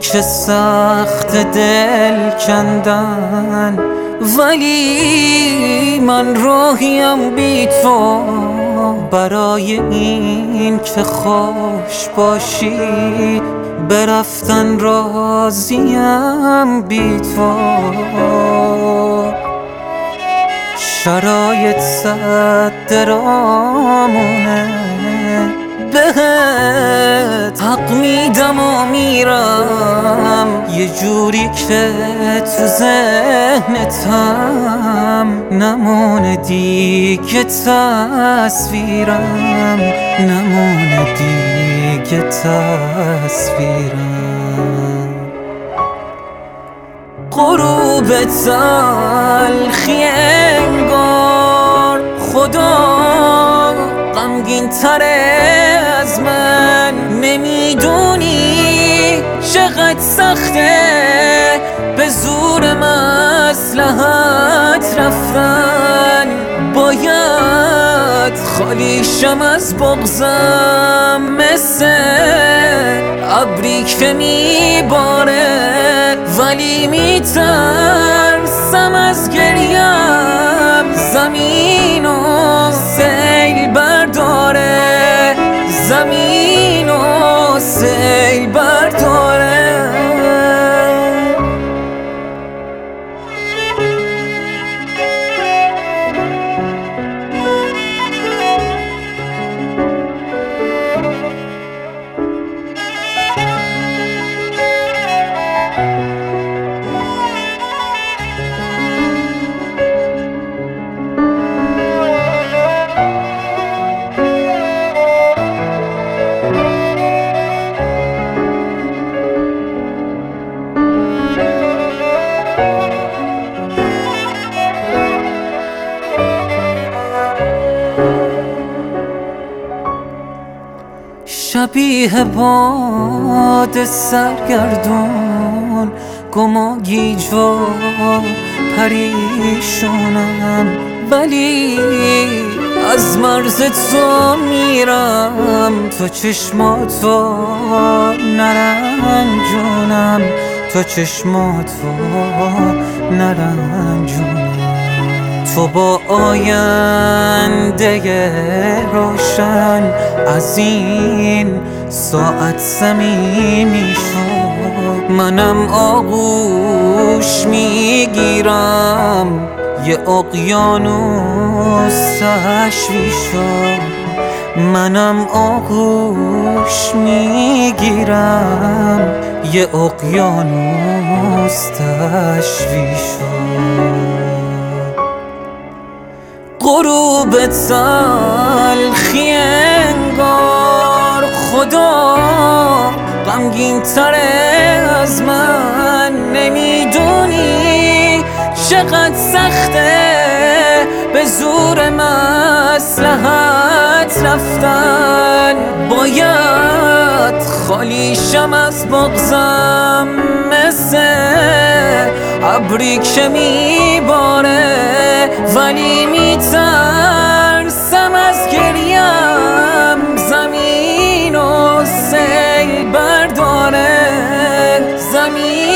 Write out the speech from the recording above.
که سخت دل کندن، ولی من راهیم بی تو. برای این که خوش باشی برفتن راضیم بی تو. شرایط صد درامونه، بهت حق میدم و میرم یه جوری که تو ذهنتم نمونه دیگه تصویرم، نمونه دیگه تصویرم. غروب تلخی انگار خدا غمگین تره از من. نمیدونی چقدر سخته به زور مصلحت رفتن. باید خالیشم از بغضم، مثل ابری که میباره ولی میترسم از گریم. زمین و سیل برداره، زمین و سیل برداره. شبیه باد سرگردون، گماگیج و پریشونم، ولی از مرز تو میرم. تو چشماتو نرنجونم، تو چشماتو نرنجونم. تو با آینده روشن از این ساعت صمیمی شد. منم آغوش میگیرم یه اقیانوس تشوی شد. منم آغوش میگیرم یه اقیانوس تشوی شد. غروب تلخی انگار خدا غمگین تره از من. نمیدونی چقدر سخته به زور مصلحت رفتن. باید خالیشم از بغضم، مثل ابری که میباره ولی میترسم از گریم. زمین و سیل برداره، زمین